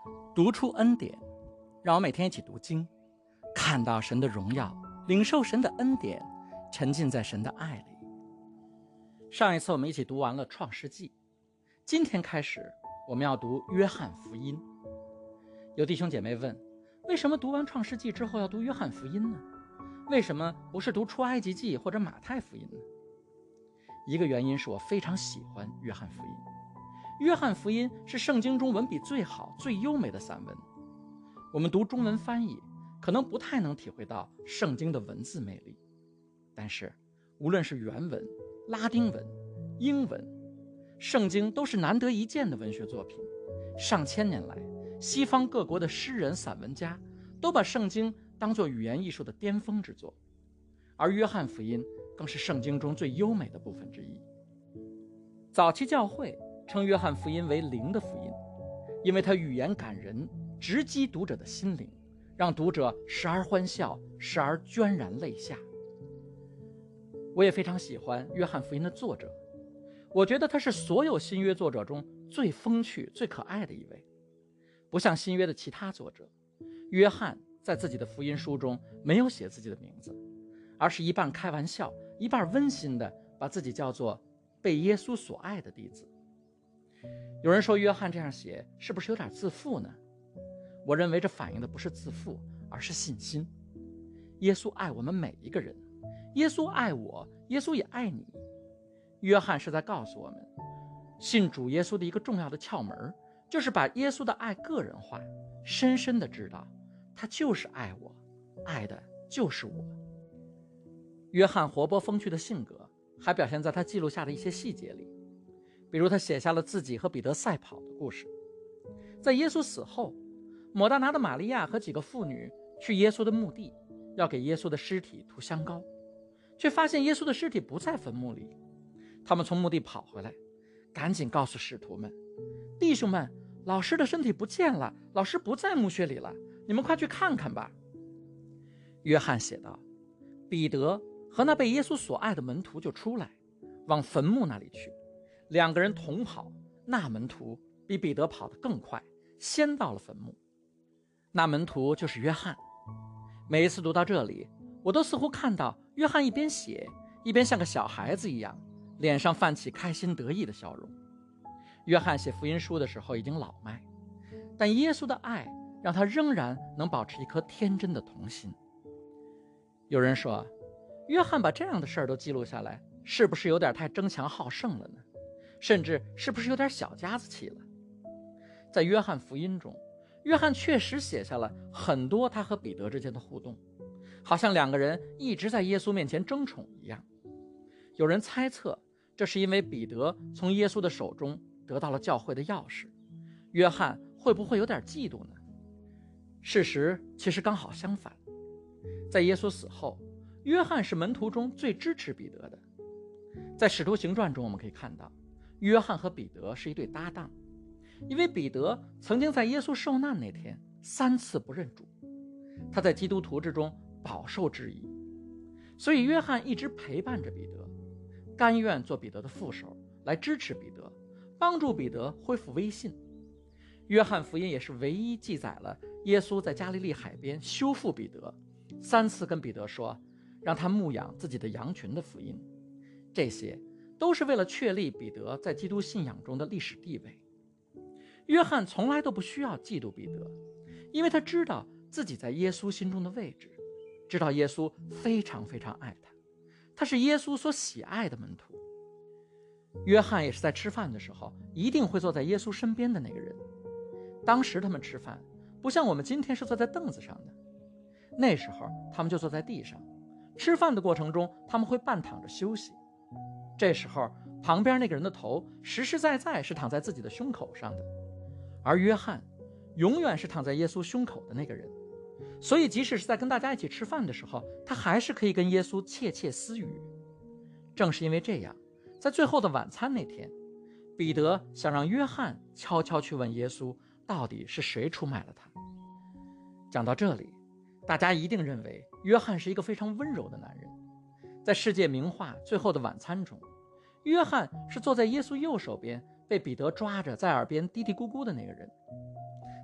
读出恩典，让我每天一起读经，看到神的荣耀，领受神的恩典，沉浸在神的爱里。上一次我们一起读完了创世纪，今天开始我们要读约翰福音。有弟兄姐妹问，为什么读完创世纪之后要读约翰福音呢？为什么不是读出埃及记或者马太福音呢？一个原因是我非常喜欢约翰福音。约翰福音是圣经中文笔最好最优美的散文。我们读中文翻译可能不太能体会到圣经的文字魅力，但是无论是原文、拉丁文、英文，圣经都是难得一见的文学作品。上千年来，西方各国的诗人散文家都把圣经当作语言艺术的巅峰之作，而约翰福音更是圣经中最优美的部分之一。早期教会称约翰福音为灵的福音，因为它语言感人，直击读者的心灵，让读者时而欢笑，时而涓然泪下。我也非常喜欢约翰福音的作者，我觉得他是所有新约作者中最风趣最可爱的一位。不像新约的其他作者，约翰在自己的福音书中没有写自己的名字，而是一半开玩笑一半温馨的把自己叫做被耶稣所爱的弟子。有人说约翰这样写是不是有点自负呢？我认为这反映的不是自负，而是信心。耶稣爱我们每一个人，耶稣爱我，耶稣也爱你。约翰是在告诉我们，信主耶稣的一个重要的窍门，就是把耶稣的爱个人化，深深的知道他就是爱我，爱的就是我。约翰活泼风趣的性格还表现在他记录下的一些细节里，比如他写下了自己和彼得赛跑的故事。在耶稣死后，抹大拿的玛利亚和几个妇女去耶稣的墓地，要给耶稣的尸体涂香膏，却发现耶稣的尸体不在坟墓里。他们从墓地跑回来，赶紧告诉使徒们，弟兄们，老师的身体不见了，老师不在墓穴里了，你们快去看看吧。约翰写道，彼得和那被耶稣所爱的门徒就出来，往坟墓那里去，两个人同跑，那门徒比彼得跑得更快，先到了坟墓。那门徒就是约翰。每一次读到这里，我都似乎看到约翰一边写，一边像个小孩子一样，脸上泛起开心得意的笑容。约翰写福音书的时候已经老迈，但耶稣的爱让他仍然能保持一颗天真的童心。有人说，约翰把这样的事儿都记录下来，是不是有点太争强好胜了呢？甚至是不是有点小家子气了？在约翰福音中，约翰确实写下了很多他和彼得之间的互动，好像两个人一直在耶稣面前争宠一样。有人猜测，这是因为彼得从耶稣的手中得到了教会的钥匙，约翰会不会有点嫉妒呢？事实其实刚好相反，在耶稣死后，约翰是门徒中最支持彼得的。在使徒行传中我们可以看到，约翰和彼得是一对搭档，因为彼得曾经在耶稣受难那天3次不认主，他在基督徒之中饱受质疑，所以约翰一直陪伴着彼得，甘愿做彼得的副手，来支持彼得，帮助彼得恢复威信。约翰福音也是唯一记载了耶稣在加利利海边修复彼得，3次跟彼得说让他牧养自己的羊群的福音。这些都是为了确立彼得在基督信仰中的历史地位。约翰从来都不需要嫉妒彼得，因为他知道自己在耶稣心中的位置，知道耶稣非常非常爱他，他是耶稣所喜爱的门徒。约翰也是在吃饭的时候一定会坐在耶稣身边的那个人。当时他们吃饭不像我们今天是坐在凳子上的，那时候他们就坐在地上，吃饭的过程中他们会半躺着休息。这时候旁边那个人的头实实在在是躺在自己的胸口上的，而约翰永远是躺在耶稣胸口的那个人，所以即使是在跟大家一起吃饭的时候，他还是可以跟耶稣窃窃私语。正是因为这样，在最后的晚餐那天，彼得想让约翰悄悄去问耶稣，到底是谁出卖了他。讲到这里，大家一定认为约翰是一个非常温柔的男人。在世界名画《最后的晚餐》中，约翰是坐在耶稣右手边，被彼得抓着在耳边嘀嘀咕咕的那个人。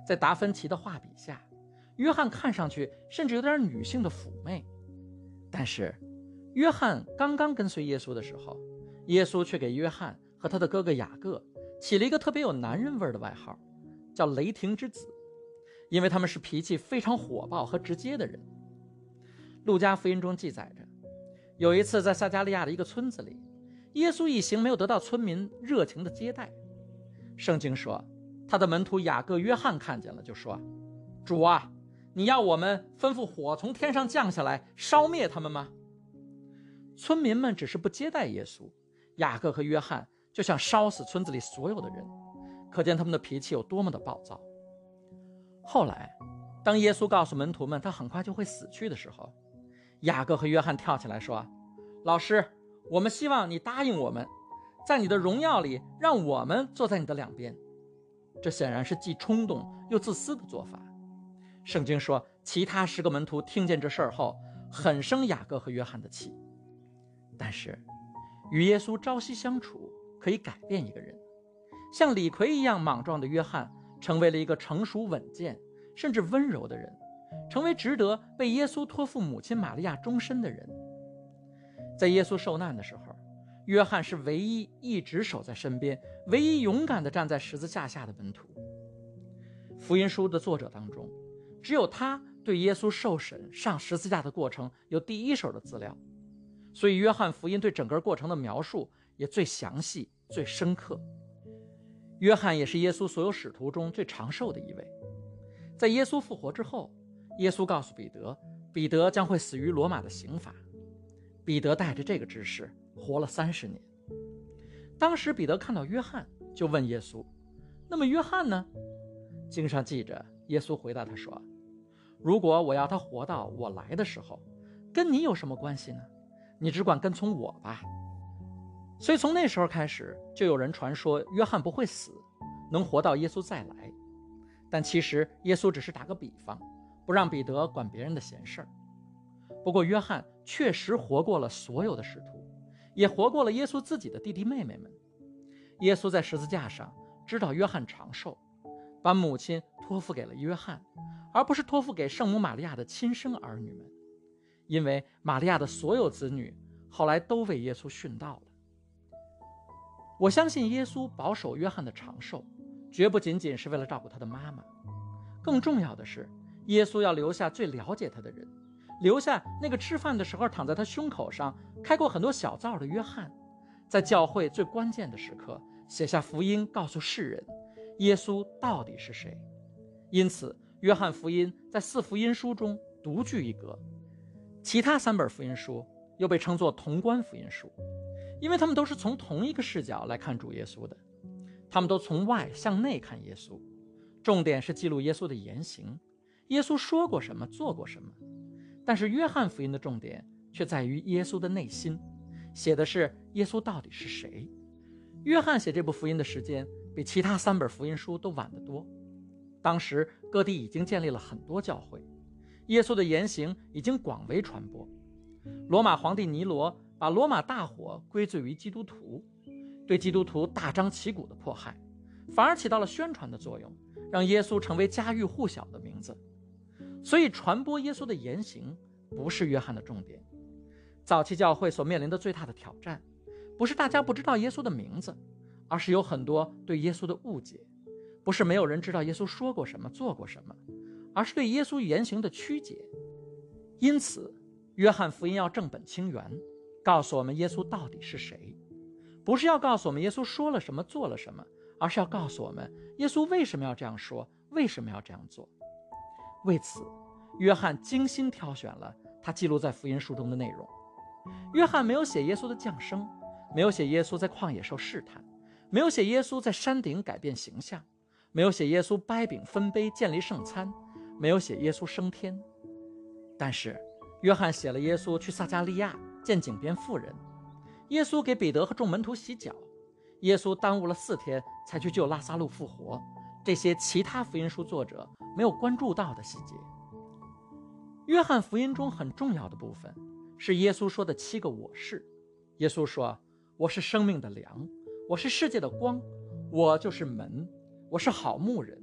在达芬奇的画笔下，约翰看上去甚至有点女性的妩媚。但是约翰刚刚跟随耶稣的时候，耶稣却给约翰和他的哥哥雅各起了一个特别有男人味的外号，叫雷霆之子，因为他们是脾气非常火爆和直接的人。路加福音中记载着，有一次在撒加利亚的一个村子里，耶稣一行没有得到村民热情的接待。圣经说，他的门徒雅各、约翰看见了，就说：主啊，你要我们吩咐火从天上降下来烧灭他们吗？村民们只是不接待耶稣，雅各和约翰就想烧死村子里所有的人，可见他们的脾气有多么的暴躁。后来当耶稣告诉门徒们他很快就会死去的时候，雅各和约翰跳起来说：老师，我们希望你答应我们，在你的荣耀里让我们坐在你的两边。这显然是既冲动又自私的做法。圣经说，其他10个门徒听见这事儿后，很生雅各和约翰的气。但是与耶稣朝夕相处可以改变一个人，像李逵一样莽撞的约翰成为了一个成熟稳健甚至温柔的人，成为值得被耶稣托付母亲玛利亚终身的人。在耶稣受难的时候，约翰是唯一一直守在身边，唯一勇敢地站在十字架下的门徒。福音书的作者当中，只有他对耶稣受审上十字架的过程有第一手的资料，所以约翰福音对整个过程的描述也最详细最深刻。约翰也是耶稣所有使徒中最长寿的一位。在耶稣复活之后，耶稣告诉彼得，彼得将会死于罗马的刑罚。彼得带着这个知识活了30年。当时彼得看到约翰，就问耶稣：那么约翰呢？经上记着，耶稣回答他说：如果我要他活到我来的时候，跟你有什么关系呢？你只管跟从我吧。所以从那时候开始，就有人传说约翰不会死，能活到耶稣再来。但其实耶稣只是打个比方，不让彼得管别人的闲事儿。不过约翰确实活过了所有的使徒，也活过了耶稣自己的弟弟妹妹们。耶稣在十字架上知道约翰长寿，把母亲托付给了约翰，而不是托付给圣母玛利亚的亲生儿女们，因为玛利亚的所有子女后来都为耶稣殉道了。我相信耶稣保守约翰的长寿，绝不仅仅是为了照顾他的妈妈，更重要的是，耶稣要留下最了解他的人，留下那个吃饭的时候躺在他胸口上开过很多小灶的约翰，在教会最关键的时刻写下福音，告诉世人耶稣到底是谁。因此约翰福音在4福音书中独具一格，其他3本福音书又被称作同观福音书，因为他们都是从同一个视角来看主耶稣的。他们都从外向内看耶稣，重点是记录耶稣的言行，耶稣说过什么，做过什么。但是约翰福音的重点却在于耶稣的内心，写的是耶稣到底是谁。约翰写这部福音的时间比其他3本福音书都晚得多，当时各地已经建立了很多教会，耶稣的言行已经广为传播。罗马皇帝尼罗把罗马大火归罪于基督徒，对基督徒大张旗鼓的迫害，反而起到了宣传的作用，让耶稣成为家喻户晓的名字。所以传播耶稣的言行不是约翰的重点。早期教会所面临的最大的挑战，不是大家不知道耶稣的名字，而是有很多对耶稣的误解。不是没有人知道耶稣说过什么做过什么，而是对耶稣言行的曲解。因此约翰福音要正本清源，告诉我们耶稣到底是谁，不是要告诉我们耶稣说了什么做了什么，而是要告诉我们耶稣为什么要这样说，为什么要这样做。为此约翰精心挑选了他记录在福音书中的内容。约翰没有写耶稣的降生，没有写耶稣在旷野受试探，没有写耶稣在山顶改变形象，没有写耶稣掰饼分杯建立圣餐，没有写耶稣升天。但是约翰写了耶稣去撒加利亚见井边妇人，耶稣给彼得和众门徒洗脚，耶稣耽误了4天才去救拉撒路复活，这些其他福音书作者没有关注到的细节。约翰福音中很重要的部分是耶稣说的7个我是。耶稣说，我是生命的粮，我是世界的光，我就是门，我是好牧人，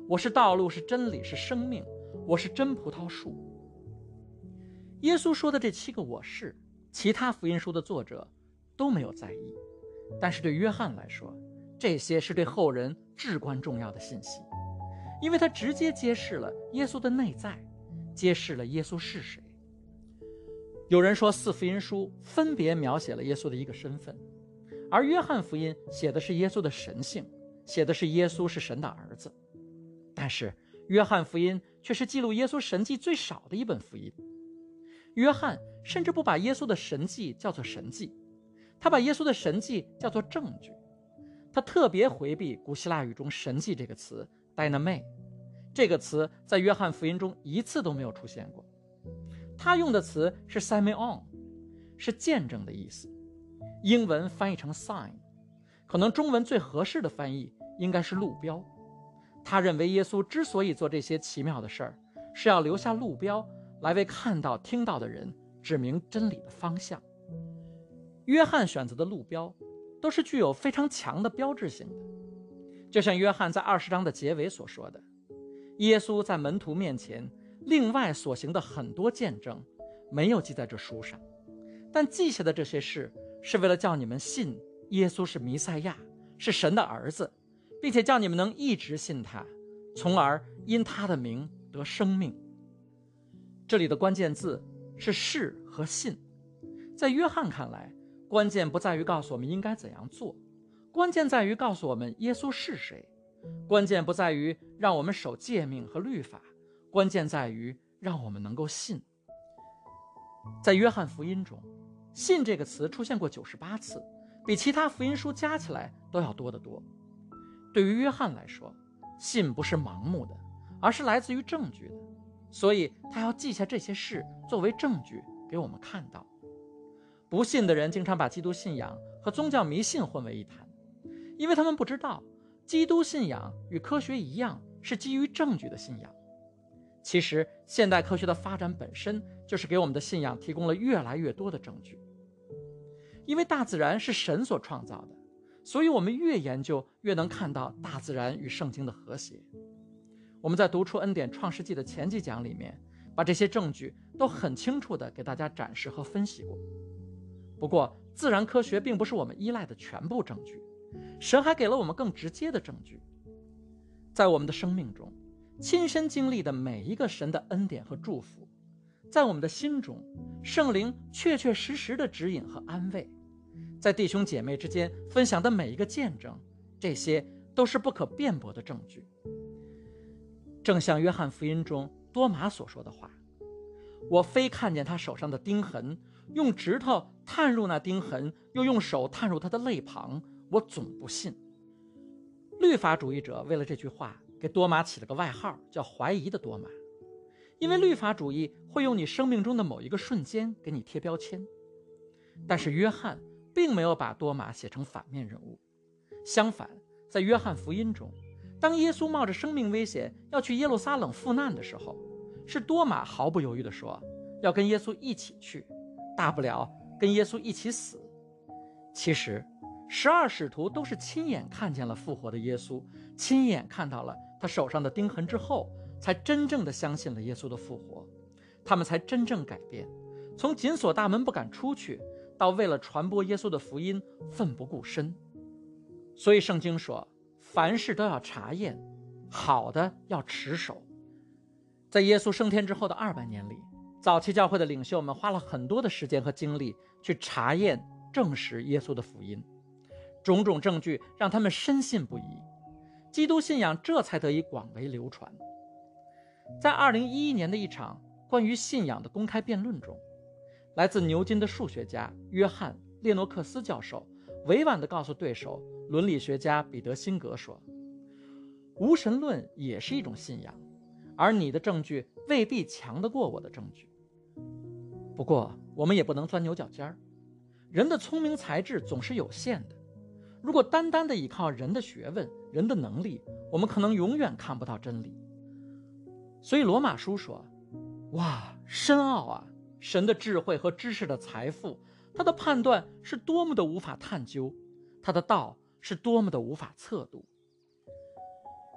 我是道路，是真理，是生命，我是真葡萄树。耶稣说的这7个我是，其他福音书的作者都没有在意，但是对约翰来说，这些是对后人至关重要的信息，因为他直接揭示了耶稣的内在，揭示了耶稣是谁。有人说4福音书分别描写了耶稣的一个身份，而约翰福音写的是耶稣的神性，写的是耶稣是神的儿子。但是约翰福音却是记录耶稣神迹最少的一本福音。约翰甚至不把耶稣的神迹叫做神迹，他把耶稣的神迹叫做证据。他特别回避古希腊语中神迹这个词 dynamē， 这个词在约翰福音中一次都没有出现过。他用的词是 semeion， 是见证的意思，英文翻译成 sign， 可能中文最合适的翻译应该是路标。他认为耶稣之所以做这些奇妙的事儿，是要留下路标来为看到听到的人指明真理的方向。约翰选择的路标都是具有非常强的标志性的，就像约翰在20章的结尾所说的，耶稣在门徒面前另外所行的很多见证没有记在这书上，但记下的这些事是为了叫你们信耶稣是弥赛亚，是神的儿子，并且叫你们能一直信他，从而因他的名得生命。这里的关键字是是和信。在约翰看来，关键不在于告诉我们应该怎样做，关键在于告诉我们耶稣是谁。关键不在于让我们守诫命和律法，关键在于让我们能够信。在约翰福音中，信这个词出现过98次，比其他福音书加起来都要多得多。对于约翰来说，信不是盲目的，而是来自于证据的，所以他要记下这些事作为证据给我们看到。不信的人经常把基督信仰和宗教迷信混为一谈，因为他们不知道基督信仰与科学一样是基于证据的信仰。其实现代科学的发展本身就是给我们的信仰提供了越来越多的证据。因为大自然是神所创造的，所以我们越研究越能看到大自然与圣经的和谐。我们在读出恩典创世纪的前几讲里面，把这些证据都很清楚地给大家展示和分析过。不过自然科学并不是我们依赖的全部证据，神还给了我们更直接的证据。在我们的生命中亲身经历的每一个神的恩典和祝福，在我们的心中圣灵确确实实的指引和安慰，在弟兄姐妹之间分享的每一个见证，这些都是不可辩驳的证据。正像约翰福音中多马所说的话，我非看见他手上的钉痕，用指头探入那钉痕，又用手探入他的肋旁，我总不信。律法主义者为了这句话给多马起了个外号，叫怀疑的多马，因为律法主义会用你生命中的某一个瞬间给你贴标签。但是约翰并没有把多马写成反面人物，相反，在约翰福音中，当耶稣冒着生命危险要去耶路撒冷赴难的时候，是多马毫不犹豫地说要跟耶稣一起去，大不了跟耶稣一起死。其实12使徒都是亲眼看见了复活的耶稣，亲眼看到了他手上的钉痕之后，才真正的相信了耶稣的复活，他们才真正改变，从紧锁大门不敢出去，到为了传播耶稣的福音奋不顾身。所以圣经说，凡事都要查验，好的要持守。在耶稣升天之后的200年里，早期教会的领袖们花了很多的时间和精力去查验证实耶稣的福音，种种证据让他们深信不疑，基督信仰这才得以广为流传。在2011年的一场关于信仰的公开辩论中，来自牛津的数学家约翰·列诺克斯教授委婉地告诉对手伦理学家彼得·辛格说，无神论也是一种信仰，而你的证据未必强得过我的证据。不过我们也不能钻牛角尖儿，人的聪明才智总是有限的，如果单单的依靠人的学问、人的能力，我们可能永远看不到真理。所以罗马书说，哇，深奥啊，神的智慧和知识的财富，他的判断是多么的无法探究，他的道是多么的无法测度。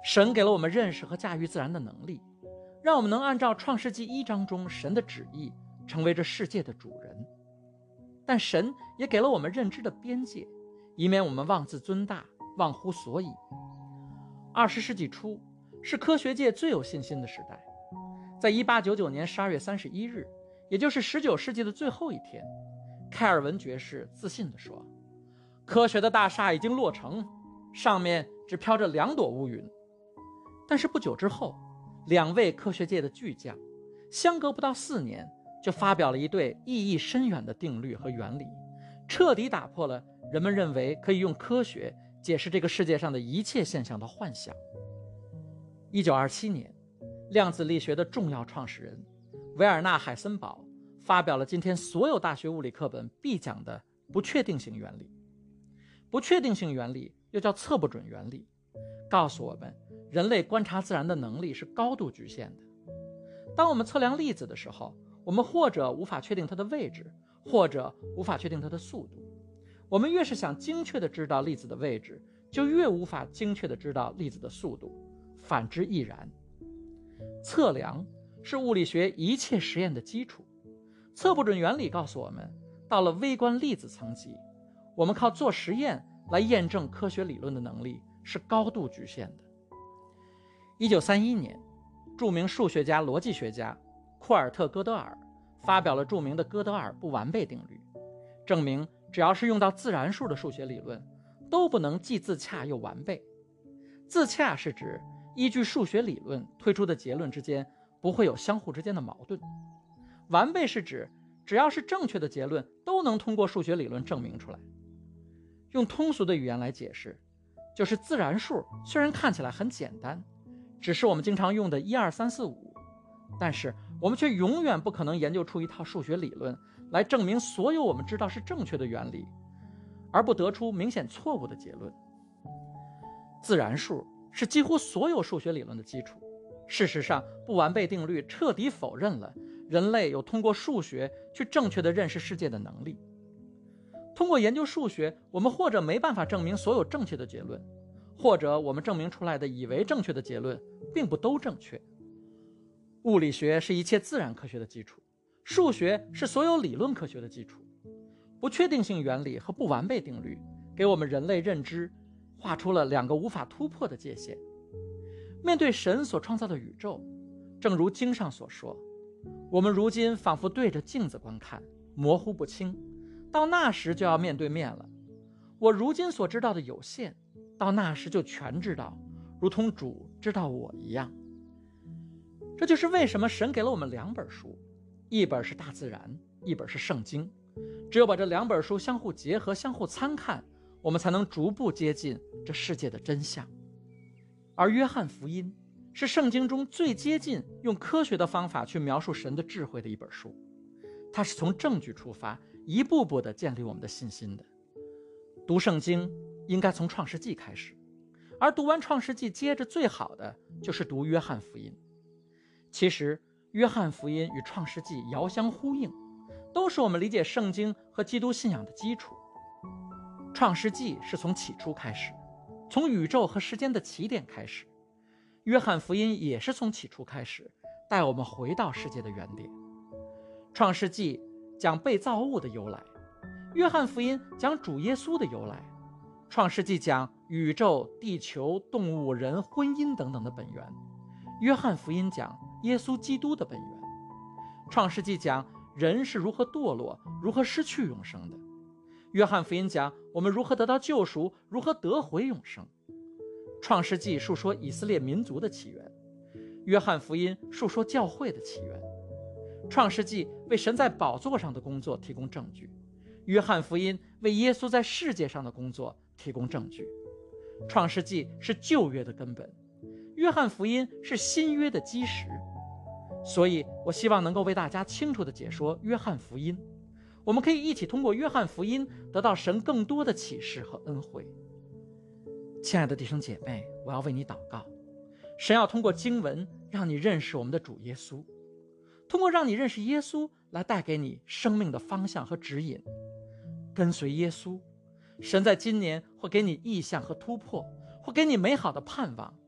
神给了我们认识和驾驭自然的能力，让我们能按照创世纪1章中神的旨意成为这世界的主人。但神也给了我们认知的边界，以免我们妄自尊大，忘乎所以。20世纪初是科学界最有信心的时代。在1899年12月31日，也就是19世纪的最后一天，开尔文爵士自信地说，科学的大厦已经落成，上面只飘着2朵乌云。但是不久之后，2位科学界的巨匠相隔不到4年就发表了一对意义深远的定律和原理，彻底打破了人们认为可以用科学解释这个世界上的一切现象的幻想。1927年，量子力学的重要创始人维尔纳·海森堡发表了今天所有大学物理课本必讲的不确定性原理。不确定性原理又叫测不准原理，告诉我们人类观察自然的能力是高度局限的。当我们测量粒子的时候，我们或者无法确定它的位置，或者无法确定它的速度。我们越是想精确地知道粒子的位置，就越无法精确地知道粒子的速度，反之亦然。测量是物理学一切实验的基础。测不准原理告诉我们，到了微观粒子层级，我们靠做实验来验证科学理论的能力是高度局限的。1931年，著名数学家、逻辑学家库尔特·哥德尔发表了著名的哥德尔不完备定律，证明只要是用到自然数的数学理论，都不能既自洽又完备。自洽是指依据数学理论推出的结论之间不会有相互之间的矛盾，完备是指只要是正确的结论都能通过数学理论证明出来。用通俗的语言来解释，就是自然数虽然看起来很简单，只是我们经常用的1、2、3、4、5，但是我们却永远不可能研究出一套数学理论来证明所有我们知道是正确的原理，而不得出明显错误的结论。自然数是几乎所有数学理论的基础。事实上，不完备定律彻底否认了人类有通过数学去正确地认识世界的能力。通过研究数学，我们或者没办法证明所有正确的结论，或者我们证明出来的以为正确的结论并不都正确。物理学是一切自然科学的基础，数学是所有理论科学的基础。不确定性原理和不完备定律给我们人类认知画出了2个无法突破的界限。面对神所创造的宇宙，正如经上所说，我们如今仿佛对着镜子观看，模糊不清，到那时就要面对面了。我如今所知道的有限，到那时就全知道，如同主知道我一样。这就是为什么神给了我们2本书，一本是大自然，一本是圣经。只有把这2本书相互结合、相互参看，我们才能逐步接近这世界的真相。而约翰福音是圣经中最接近用科学的方法去描述神的智慧的一本书，它是从证据出发，一步步地建立我们的信心的。读圣经应该从创世纪开始，而读完创世纪，接着最好的就是读约翰福音。其实约翰福音与创世纪遥相呼应，都是我们理解圣经和基督信仰的基础。创世纪是从起初开始，从宇宙和时间的起点开始。约翰福音也是从起初开始，带我们回到世界的原点。创世纪讲被造物的由来，约翰福音讲主耶稣的由来。创世纪讲宇宙、地球、动物、人、婚姻等等的本源，约翰福音讲耶稣基督的本源。创世纪讲人是如何堕落，如何失去永生的。约翰福音讲我们如何得到救赎，如何得回永生。创世纪述说以色列民族的起源，约翰福音述说教会的起源。创世纪为神在宝座上的工作提供证据，约翰福音为耶稣在世界上的工作提供证据。创世纪是旧约的根本，约翰福音是新约的基石。所以我希望能够为大家清楚地解说约翰福音，我们可以一起通过约翰福音得到神更多的启示和恩惠。亲爱的弟兄姐妹，我要为你祷告，神要通过经文让你认识我们的主耶稣，通过让你认识耶稣来带给你生命的方向和指引。跟随耶稣，神在今年会给你意向和突破，会给你美好的盼望。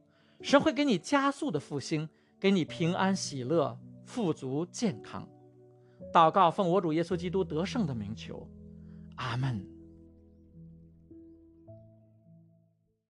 神会给你加速的复兴，给你平安喜乐、富足健康。祷告奉我主耶稣基督得胜的名求，阿们。